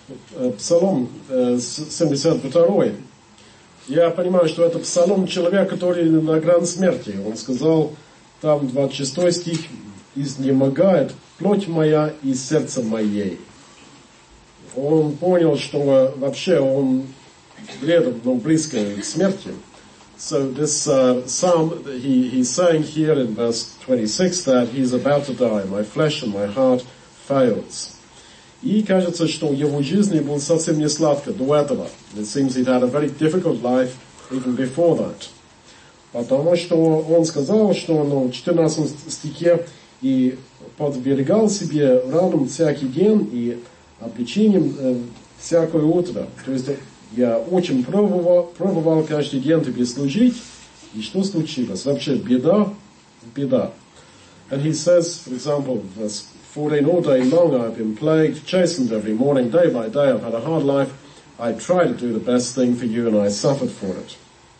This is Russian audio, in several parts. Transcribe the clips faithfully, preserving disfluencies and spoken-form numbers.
Псалом семьдесят два. Я понимаю, что это псалом человека, который на грани смерти. Он сказал, там двадцать шестой стих, «Изнемогает плоть моя и сердце моей». Он понял, что вообще он рядом, но близко к смерти. So this uh, psalm, he, he's saying here in verse twenty-six that he's about to die. My flesh and my heart fails. И кажется, что его жизнь была совсем не сладко до этого. It seems he'd had a very difficult life even before that. Потому что он сказал, что он в четырнадцатом стихе и подвергал себе ранам всякий день и обличением э, всякое утро. То есть я очень пробовал, пробовал каждый день тебе служить, и что случилось? Вообще беда, беда. And he says, for example, verse fourteen, all day long I've been plagued, chastened every morning, day by day I've had a hard life. I tried to do the best thing for you and I suffered for it.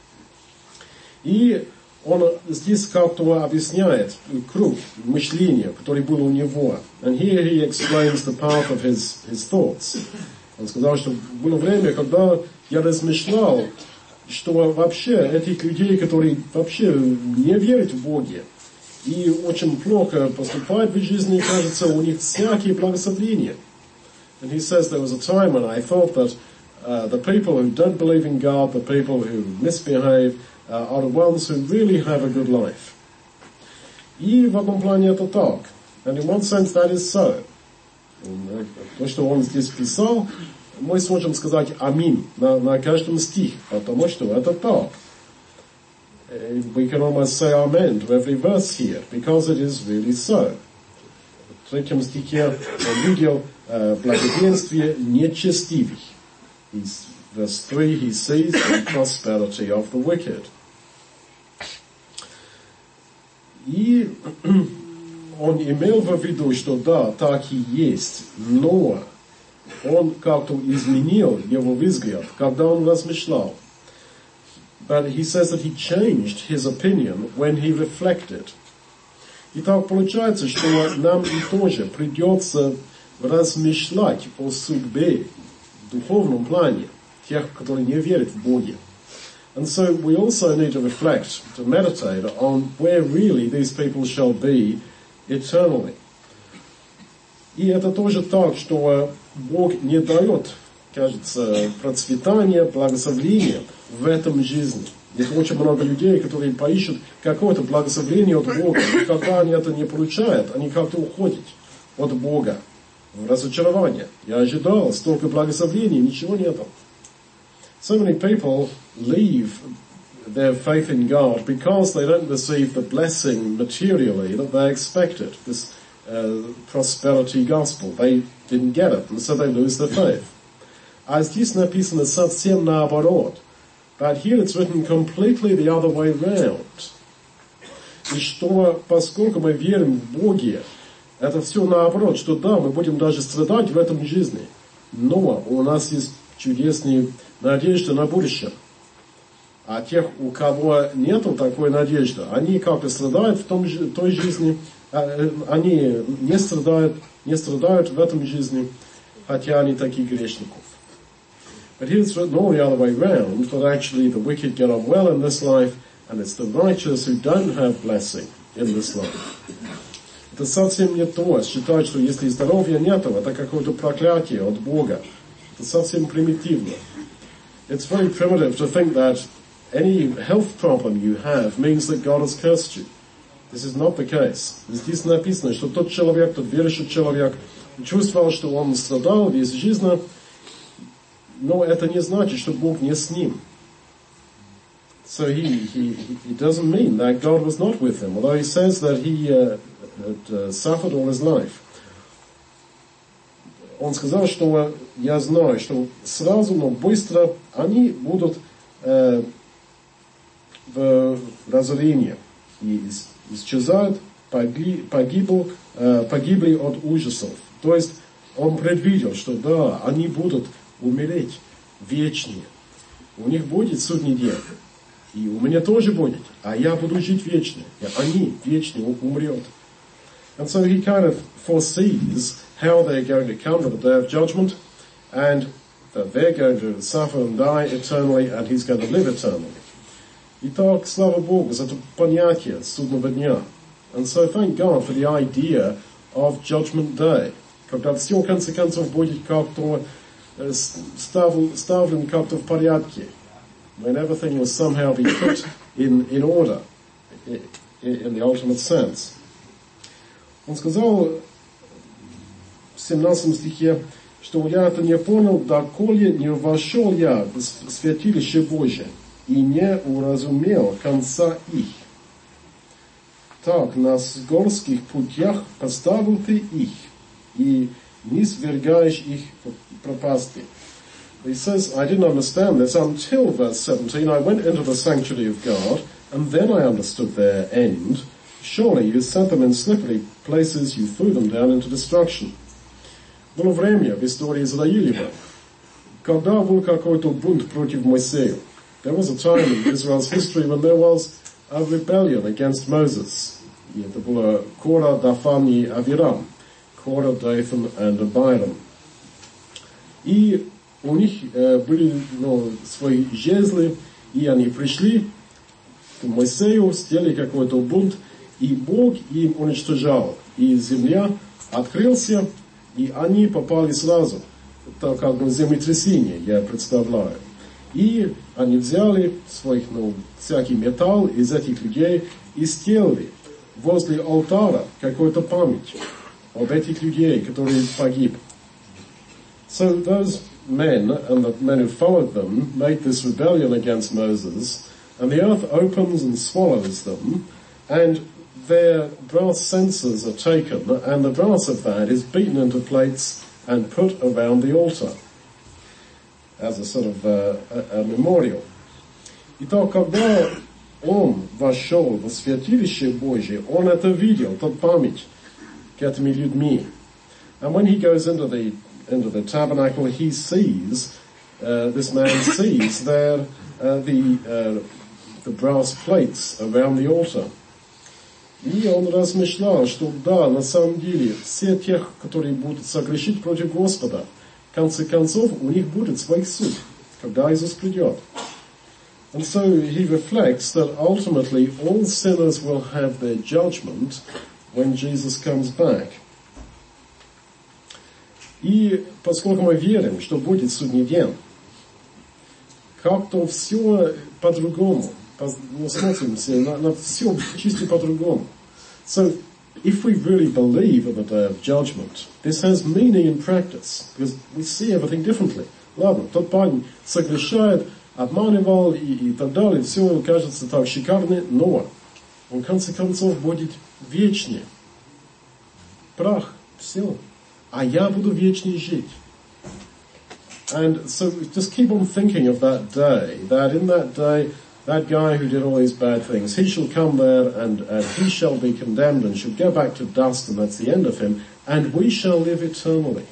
И он здесь как-то объясняет круг мышления, который был у него. And here he explains the path of his, his thoughts. Он сказал, что было время, когда я размышлял, что вообще этих людей, которые вообще не верят в Боге, и очень плохо поступают в жизни, кажется, у них всякие благословения. And he says there was a time when I thought that uh, the people who don't believe in God, the people who misbehave, uh, are the ones who really have a good life. И в одном плане это так. And in one sense that is so. То, что он здесь писал, мы сможем сказать аминь на, на каждом стихе, потому что это так. We can almost say amen to every verse here, because it is really so. В третьем стихе он видел uh, благоденствие нечестивых. He's, verse three, he sees the prosperity of the wicked. И он имел в виду, что да, так и есть, но он как-то изменил его взгляд, когда он размышлял. But he says that he changed his opinion when he reflected. И так получается, что нам и тоже придется размышлять о судьбе в духовном плане тех, которые не верят в Бога. And so we also need to reflect, to meditate on where really these people shall be eternally. И это тоже так, что Бог не дает, кажется, процветания, благословения в этом жизни. Есть очень много людей, которые поищут какое-то благословение от Бога, и когда они это не получают, они как-то уходят от Бога в разочарование. Я ожидал столько благословений, ничего нету. So many people leave their faith in God because they don't receive the blessing materially that they expected, this uh, prosperity gospel. They didn't get it, and so they lose their faith. А здесь написано совсем наоборот. But here it's written completely the other way round. И что, поскольку мы верим в Боге, это все наоборот, что да, мы будем даже страдать в этом жизни, но у нас есть чудесные надежды на будущее. А тех, у кого нету такой надежды, они как-то страдают в том, той жизни, они не страдают, не страдают в этом жизни, хотя они такие грешников. But here it's written all the other way round, that actually the wicked get on well in this life, and it's the righteous who don't have blessing in this life. Это совсем не то, считать, что если здоровья нету, это какое-то проклятие от Бога. Это совсем примитивно. It's very primitive to think that any health problem you have means that God has cursed you. This is not the case. Здесь написано, что тот человек, тот верующий человек, чувствовал, что он страдал весь жизнь, но это не значит, что Бог не с ним. So he, he, he doesn't mean that God was not with him, although he says that he uh, had, uh, suffered all his life. Он сказал, что я знаю, что сразу, но быстро они будут э, в разорении и исчезают, погиб, погибли, э, погибли от ужасов. То есть он предвидел, что да, они будут умереть вечнее. У них будет судный день. И у меня тоже будет. А я буду жить вечно. И они вечно умрет. And so he kind of foresees how they're going to come to the day of judgment. and that they're going to suffer and die eternally, and he's going to live eternally. Итак, слава Богу за это понятие судного дня. And so thank God for the idea of Judgment Day, когда все в конце концов будет как-то ставлен как-то в порядке, when everything will somehow be put in, in order, in, in the ultimate sense. Он сказал в семнадцатом стихе, что я это не понял, доколе не вошел я в святилище Божие и не уразумел конца их. Так, на горских путях поставил ты их, и не свергаешь их пропасти. He says, I didn't understand this until verse seventeen. I went into the sanctuary of God, and then I understood their end. Surely you set them in slippery places, you threw them down into destruction. Было время в истории Израилева, когда был какой-то бунт против Моисея. There was a time in Israel's history when there was a rebellion against Moses. И это было Кора, Дафан и Авирам. Кора, Dathan and Abiram. И у них э, были ну, свои жезлы, и они пришли к Моисею, сделали какой-то бунт, и Бог им уничтожал. И земля открылся, и они попали сразу, так как ну, землетрясение, я представляю. И они взяли своих, ну, всякий металл из этих людей и сделали возле алтаря какую-то память об этих людей, которые погибли. So those men and the men who followed them made this rebellion against Moses, and the earth opens and swallows them, and their brass censers are taken, and the brass of that is beaten into plates and put around the altar as a sort of uh, a, a memorial. Итак, когда он вошел в святилище Божие, он это видел, тот память к этими людьми. And when he goes into the into the tabernacle, he sees, uh, this man sees there uh, the uh, the brass plates around the altar. И он размышлял, что да, на самом деле, все тех, которые будут согрешить против Господа, в конце концов, у них будет свой суд, когда Иисус придет. And so he reflects that ultimately all sinners will have their judgment when Jesus comes back. И поскольку мы верим, что будет судный день, как-то все по-другому. Мы смотримся на, на все чисто по-другому. So, if we really believe in the day of judgment, this has meaning in practice, because we see everything differently. Ладно, тот парень согрешает, обманывал и, и так далее, все кажется так шикарно, но он в конце концов будет вечный. Прах, все. А я буду вечно жить. And so just keep on thinking of that day, that in that day, that guy who did all these bad things, he shall come there and, and he shall be condemned and shall go back to dust, and that's the end of him, and we shall live eternally.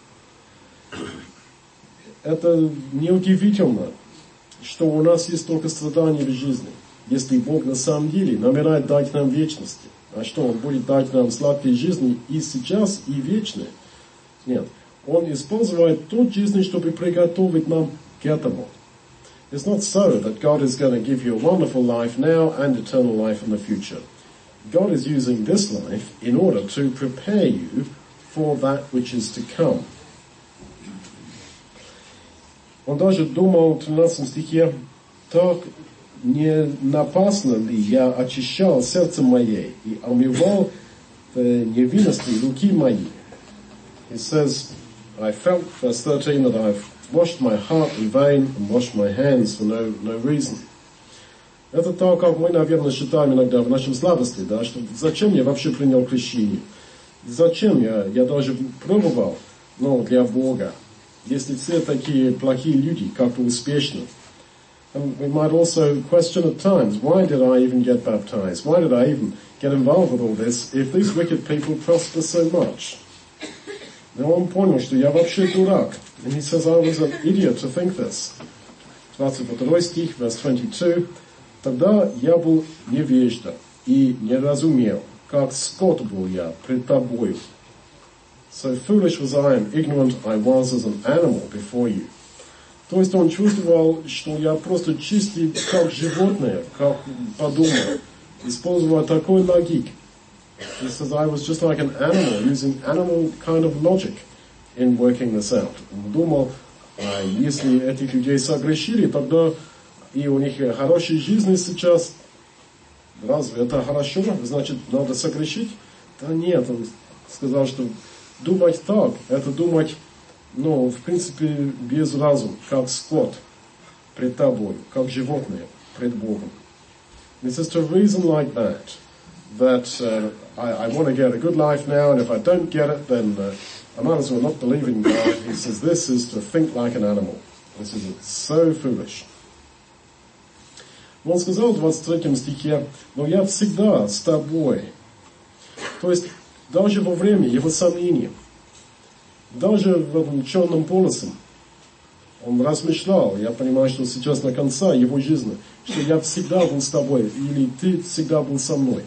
Это неудивительно, что у нас есть только страдания в жизни, если Бог на самом деле намеряет дать нам вечности. А что, Он будет дать нам сладкие жизни и сейчас, и вечные? Нет. Он использует ту жизнь, чтобы приготовить нам к этому. It's not so that God is going to give you a wonderful life now and eternal life in the future. God is using this life in order to prepare you for that which is to come. Он даже думал в тринадцатом стихе, так не напрасно ли я очищал сердце мое и омывал невинности руки мои. He says, I felt, verse thirteen, that I've washed my heart in vain and washed my hands for no, no reason. Это то, как мы, наверное, считаем иногда в нашем слабости, да, что зачем я вообще принял крещение? Зачем я, я даже пробовал, но для Бога, если все такие плохие люди, как-то успешны. And we might also question at times, why did I even get baptized? Why did I even get involved with all this if these wicked people prosper so much? Но он понял, что я вообще дурак. And he says, I was an idiot to think this. двадцать второй стих, verse twenty-two. Тогда я был невежда и не разумел, как скот был я пред тобою. So foolish was I and ignorant I was as an animal before you. То есть он чувствовал, что я просто чистый как животное, как подумал, используя такой логик. He says I was just like an animal, using animal kind of logic in working this out. Он думал, а если этих людей согрешили, тогда и у них хорошая жизнь сейчас, разве это хорошо? Значит, надо согрешить? Да нет, он сказал, что думать так, это думать, ну, в принципе, без разума, как скот пред тобой, как животное пред Богом. It's just a reason like that, that uh, I, I want to get a good life now, and if I don't get it, then uh, I might as well not believe in God. He says this is to think like an animal. This is so foolish. Он сказал в двадцать третьем стихе, но я всегда с тобой. То есть, даже во время его сомнений, даже в этом черном полосе, он размышлял, я понимаю, что сейчас на конце его жизни, что я всегда был с тобой, или ты всегда был со мной.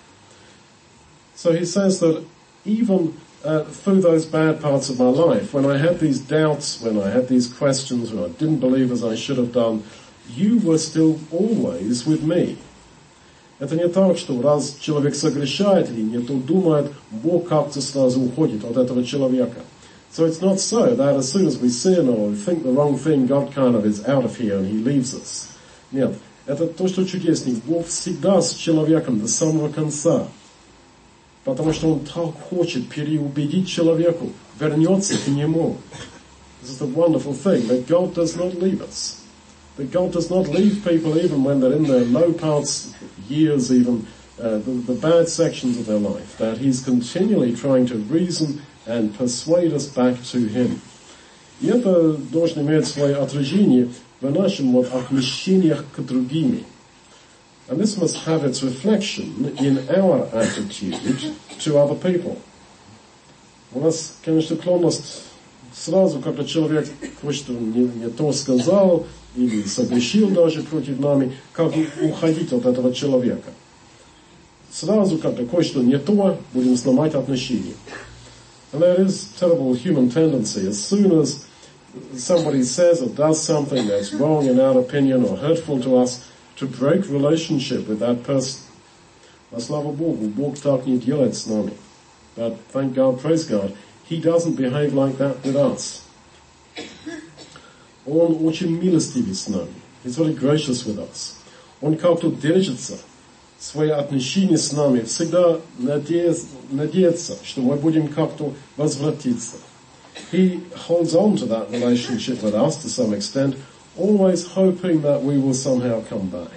So he says that even uh, through those bad parts of my life, when I had these doubts, when I had these questions, when I didn't believe as I should have done, you were still always with me. Это не так, что раз человек согрешает или не то думает, Бог как-то сразу уходит от этого человека. So it's not so that as soon as we sin or think the wrong thing, God kind of is out of here and He leaves us. Нет, это то, что чудеснее. Бог всегда с человеком до самого конца. Потому что Он так хочет переубедить человеку, вернется к Нему. This is the wonderful thing, that God does not leave us. That God does not leave people even when they're in their low parts, years even, uh, the, the bad sections of their life. That He's continually trying to reason and persuade us back to Him. И это должно иметь свое отражение в нашем вот отношениях к другим. And this must have its reflection in our attitude to other people. У нас, конечно, склонность сразу, когда человек кое-что не, не то сказал, или согрешил даже против нами, как уходить от этого человека. Сразу, когда кое-что не то, будем сломать отношения. And there is terrible human tendency. As soon as somebody says or does something that's wrong in our opinion or hurtful to us, to break relationship with that person. Но слава Богу, Бог так не делает с нами. But thank God, praise God, He doesn't behave like that with us. Он очень милостивый с нами. He's very gracious with us. Он как-то держится, свои отношения с нами, всегда надеется, надеется, что мы будем как-то возвратиться. He holds on to that relationship with us to some extent, always hoping that we will somehow come back.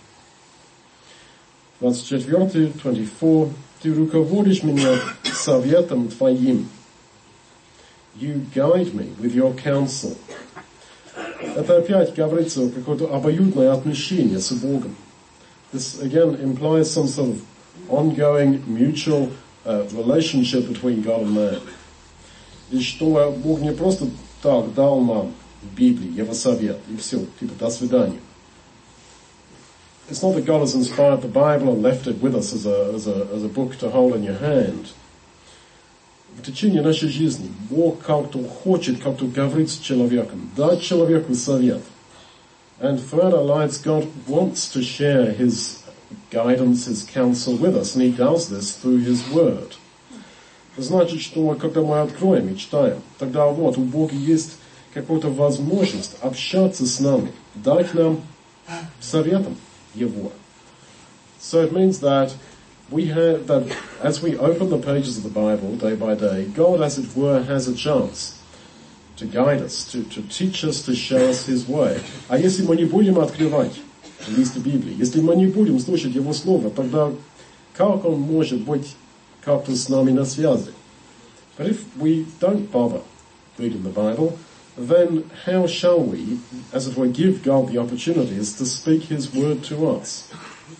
двадцать четыре, twenty-four. Ты руководишь меня советом твоим. You guide me with your counsel. Это опять говорится о какое-то обоюдное отношение с Богом. This again implies some sort of ongoing mutual uh, relationship between God and man. И что Бог не просто так дал нам в Библии Его совет, и все, типа, до свидания. It's not that God has inspired the Bible and left it with us as a, as a, as a book to hold in your hand. В течение нашей жизни Бог как-то хочет, как-то говорить с человеком, дать человеку совет. And throughout our lives, God wants to share His guidance, His counsel with us, and He does this through His Word. Значит, что когда мы откроем и читаем, тогда вот у Бога есть какая-то возможность общаться с нами, дать нам советом Его. So it means that we have, that as we open the pages of the Bible day by day, God, as it were, has a chance to guide us, to, to teach us, to show us His way. А если мы не будем открывать листы Библии, если мы не будем слушать Его Слово, тогда как Он может быть как-то с нами на связи? But if we don't bother reading the Bible, then how shall we, as it were, give God the opportunities to speak His word to us?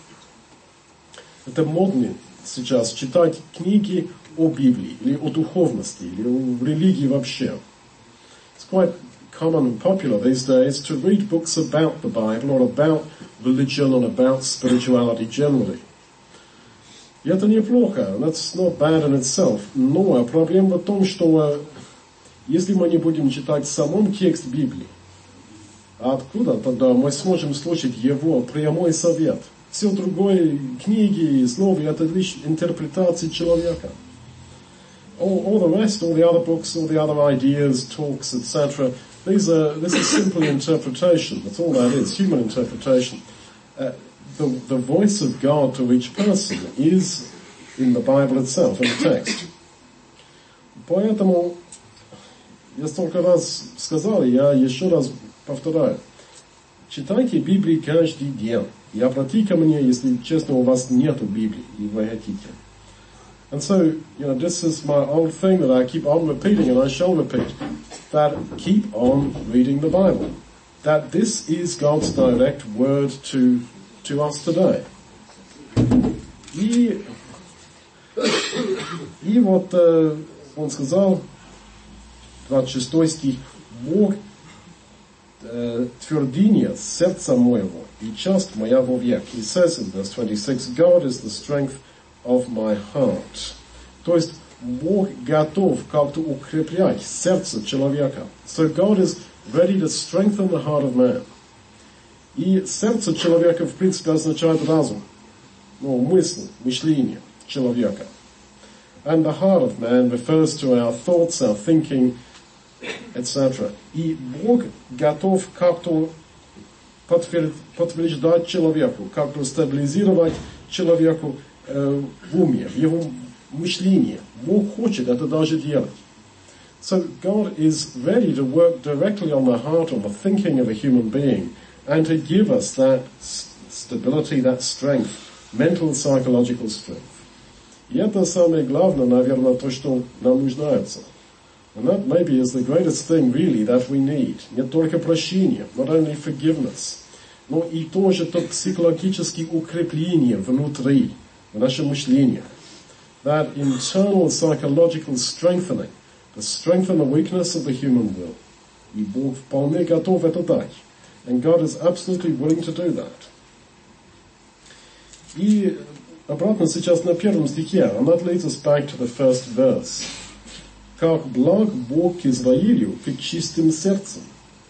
Это модно сейчас читать книги о Библии, или о духовности, или о религии вообще. It's quite common and popular these days to read books about the Bible or about religion and about spirituality generally. И это неплохо, that's not bad in itself. Но проблема в том, что если мы не будем читать сам текст Библии, откуда тогда мы сможем слушать его прямой совет? Все другое, книги, снова, это лишь интерпретации человека. All, all the rest, all the other books, all the other ideas, talks, et cetera, these are, this is simply interpretation. That's all that is, human interpretation. Uh, the, the voice of God to each person is in the Bible itself, in the text. Поэтому, я столько раз сказал, я еще раз повторяю. Читайте Библию каждый день. И обратите ко мне, если честно, у вас нету Библии, и вы хотите. And so, you know, this is my old thing that I keep on repeating, and I shall repeat, that keep on reading the Bible. That this is God's direct word to, to us today. И, и вот э, он сказал, двадцать шестой стих, Бог э, твердыня сердца моего и часть моя вовек. He says in verse twenty-six, God is the strength of my heart. То есть Бог готов как-то укреплять сердце человека. So God is ready to strengthen the heart of man. И сердце человека, в принципе, означает разум. Ну, мысль, мышление человека. And the heart of man refers to our thoughts, our thinking, et cetera. И Бог готов как-то подтверждать человеку, как-то стабилизировать человеку э, в уме, в его мышлении. Бог хочет это даже делать. So God is ready to work directly on the heart, on the thinking of a human being, and to give us that stability, that strength, mental, psychological strength. И это самое главное, наверное, то, что нам нуждается. And that maybe is the greatest thing really that we need. Не только прощение, not only forgiveness, но и тоже то психологическое укрепление внутри, в нашем мышлении. That internal psychological strengthening, to strengthen the weakness of the human will. И Бог вполне готов это дать. And God is absolutely willing to do that. И обратно сейчас на первом стихе, and that leads us back to the first verse. Как благ Бог к Израилю, к чистым сердцем.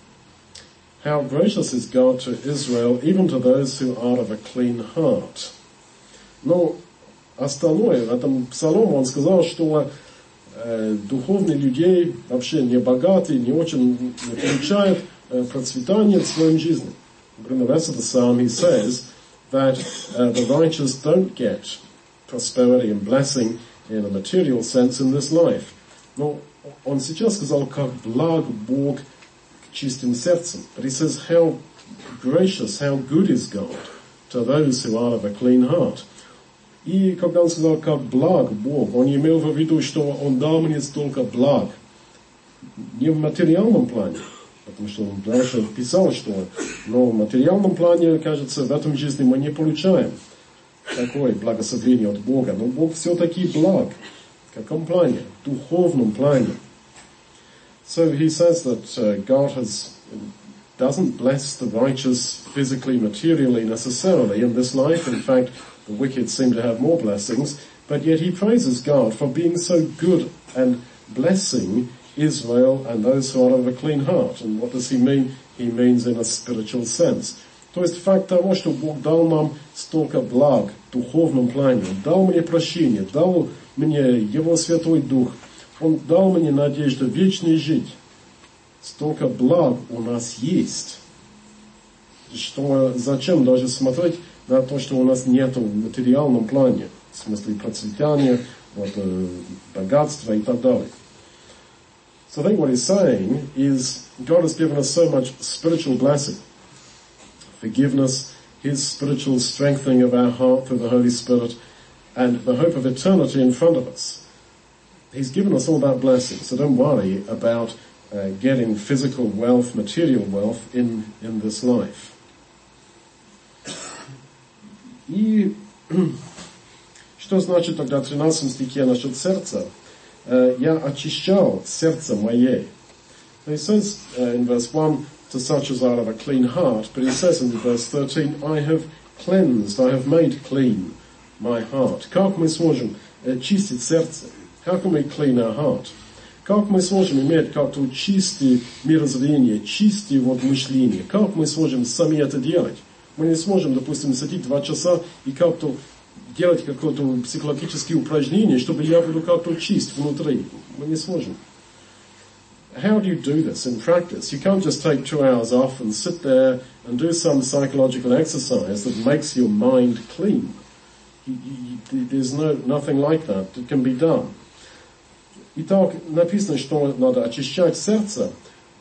How gracious is God to Israel, even to those who are of a clean heart. Но остальное, в этом псаломе он сказал, что э, духовные людей, вообще не богатые, не очень не получают э, процветания в своей жизни. In the rest of the psalm he says that uh, the righteous don't get prosperity and blessing in a material sense in this life. Но он сейчас сказал, как благ Бог к чистым сердцем. But he says how gracious, how good is God to those who are of a clean heart. И когда он сказал, как благ Бог, он имел в виду, что он дал мне столько благ. Не в материальном плане, потому что он дальше писал, что но в материальном плане, кажется, в этом жизни мы не получаем такое благословение от Бога. Но Бог все-таки благ. В каком плане? В духовном плане. So he says that uh, God has, doesn't bless the righteous physically, materially, necessarily in this life. In fact, the wicked seem to have more blessings. But yet he praises God for being so good and blessing Israel and those who are of a clean heart. And what does he mean? He means in a spiritual sense. То есть факт того, что Бог дал нам столько благ в духовном плане, дал мне прощение, дал мне Его Святой Дух, Он дал мне надежду вечно жить. Столько благ у нас есть, что зачем даже смотреть на то, что у нас нету в материальном плане, в смысле процветания, вот, богатства и так далее. So I think what he's saying is God has given us so much spiritual blessing, forgiveness, His spiritual strengthening of our heart through the Holy Spirit, and the hope of eternity in front of us. He's given us all that blessing, so don't worry about uh, getting physical wealth, material wealth in, in this life. И что значит тогда в тринадцатом стихе насчет сердца? Я очищал сердце мое. He says uh, in verse one, to such as are of a clean heart, but he says in verse thirteen, I have cleansed, I have made clean my heart. Как мы сможем э, чистить сердце? Как мы clean our heart? Как мы сможем иметь как-то чистое мировоззрение, чистое вот мышление? Как мы сможем сами это делать? Мы не сможем, допустим, сидеть два часа и как-то делать какое-то психологическое упражнение, чтобы я буду как-то чист внутри. Мы не сможем. How do you do this in practice? You can't just take two hours off and sit there and do some psychological exercise that makes your mind clean. You, you, there's no, nothing like that that can be done. Итак, написано, что надо очищать сердце.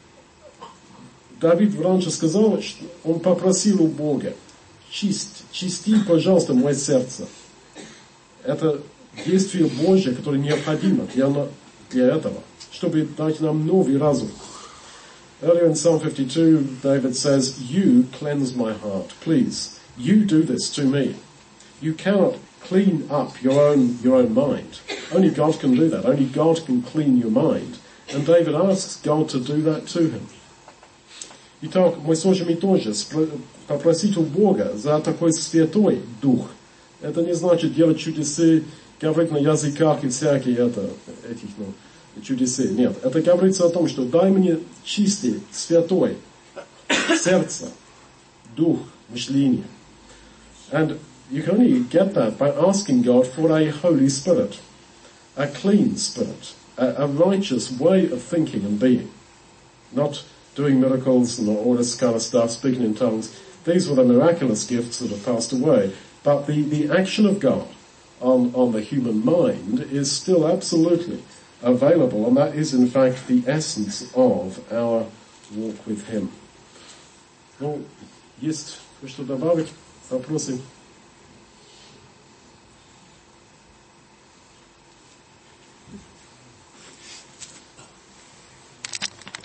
Давид раньше сказал, что он попросил у Бога: чисть, чисти, пожалуйста, мое сердце. Это действие Божье, которое необходимо для, для этого, чтобы дать нам новый разум. Earlier in Psalm fifty-two, David says, "You cleanse my heart, please. You do this to me." You cannot clean up your own, your own mind. Only God can do that. Only God can clean your mind. And David asks God to do that to him. Итак, мы сможем и тоже попросить у Бога за такой святой дух. Это не значит делать чудеса, говорить на языках и всякие это, этих, ну, чудеса. Нет. Это говорится о том, что дай мне чистый, святой сердце, дух, мышление. And you can only get that by asking God for a Holy Spirit, a clean spirit, a, a righteous way of thinking and being. Not doing miracles and all this kind of stuff, speaking in tongues. These were the miraculous gifts that have passed away. But the, the action of God on, on the human mind is still absolutely available, and that is in fact the essence of our walk with Him. Ну, есть что добавить? Вопросы?